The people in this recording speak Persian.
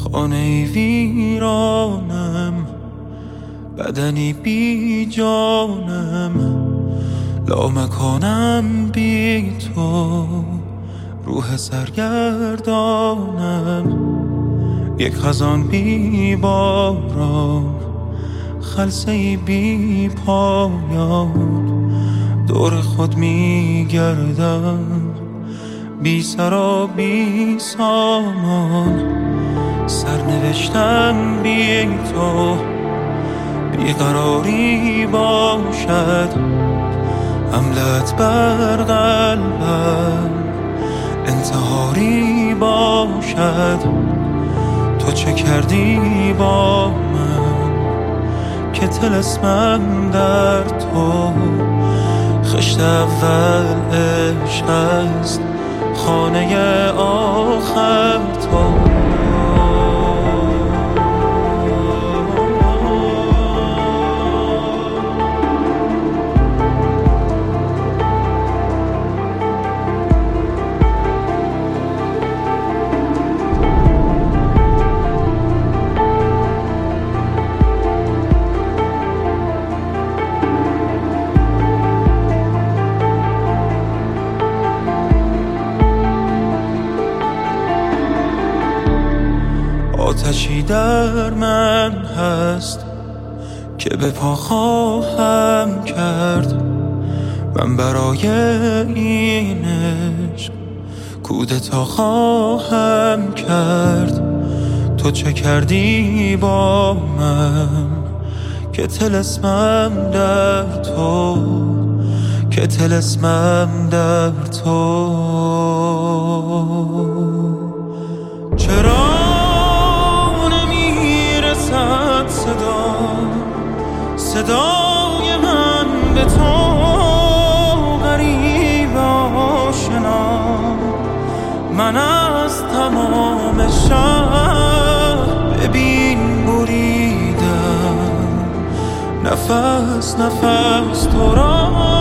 خانه ویرانم، بدنی بی جانم، لامکانم بی تو، روح سرگردانم، یک خزان بی باران، خلسه‌ای بی پایان، دور خود می گردم، بی سر و بی سامان، سرنوشتم بی تو، بیقراری باشد، حملت بر قلبم انتحاری باشد. تو چه کردی با من که طلسمم در تو، خشت اول عشق است، خانه آخر تو. آتشی در من هست که به پا خواهم کرد، من برای این عشق کودتا خواهم کرد. تو چه کردی با من که طلسمم در تو، که طلسمم در تو. چرا صدای من به تو غریب آشنا، من از تمام شهر ببین بریدم، نفس نفس تو را